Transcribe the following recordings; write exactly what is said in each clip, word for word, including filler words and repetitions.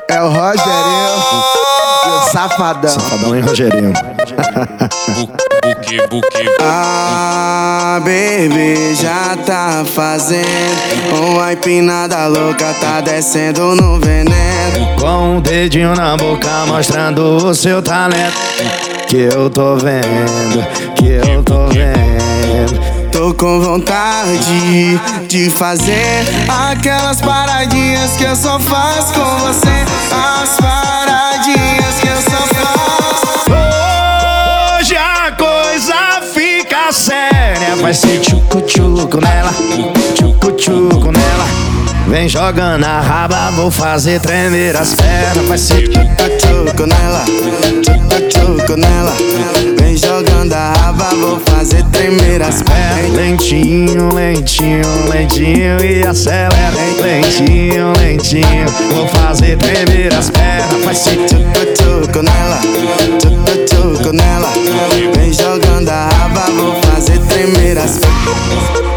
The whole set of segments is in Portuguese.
É o Rogerinho e o Safadão. Safadão e Rogerinho. Buque, buque. Ah, baby, já tá fazendo uma empinada louca, tá descendo no veneno. Com o dedinho na boca mostrando o seu talento. Que eu tô vendo, que eu tô vendo. Tô com vontade de fazer aquelas paradinhas que eu só faço com você. As paradinhas que eu só faço. Hoje a coisa fica séria. Vai ser tchucu-tchucu nela, tchucu-tchucu nela. Vem jogando a raba, vou fazer tremer as pernas. Vai ser tchucu-tchucu nela, tchucu-tchucu nela. Vem jogando a raba, vou fazer tremer as pernas. Lentinho, lentinho, lentinho e acelera. Lentinho, lentinho, vou fazer tremer as pernas. Vai ser tchucu-tchucu nela, tchucu-tchucu nela. Vem jogando a raba, vou fazer tremer as pernas.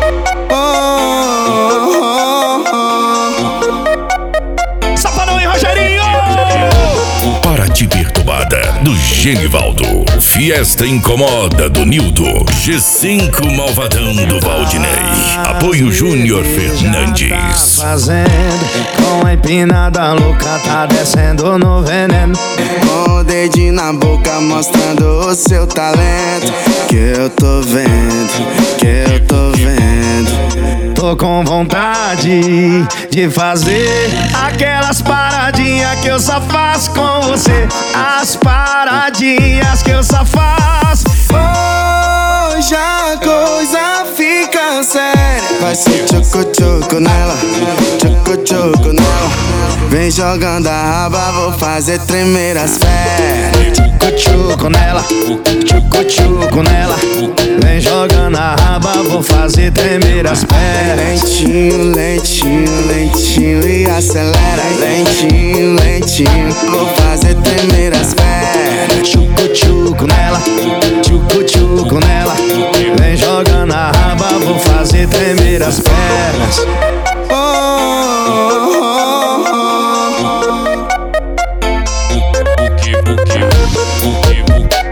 Safadão e Rogerinho! Para te perturbada, do Genivaldo. Fiesta Incomoda, do Nildo. G cinco Malvadão, do Valdinei. Apoio Júnior Fernandes. Tá fazendo com a empinada louca, tá descendo no veneno. Com o dedinho na boca mostrando o seu talento. Que eu tô vendo, que eu tô vendo. Tô com vontade de fazer aquelas paradinhas que eu só faço com você. As paradinhas que eu só faço. Hoje a coisa fica séria. Vai ser tchucu-tchucu nela, tchucu-tchucu nela. Vem jogando a raba, vou fazer tremer as pernas. Tchucu-tchucu nela, tchucu-tchucu nela. Vem jogando a raba, vou fazer tremer as pernas. Lentinho, lentinho, lentinho e acelera. Lentinho, lentinho, vou fazer tremer as pernas. Tchucu-tchucu nela, tchucu-tchucu nela. Vem jogando a raba, vou fazer tremer as pernas. Oh, oh, oh, oh.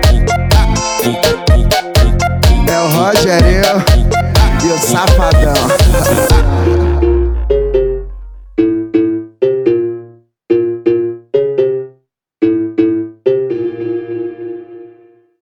É o Rogerinho e o Safadão.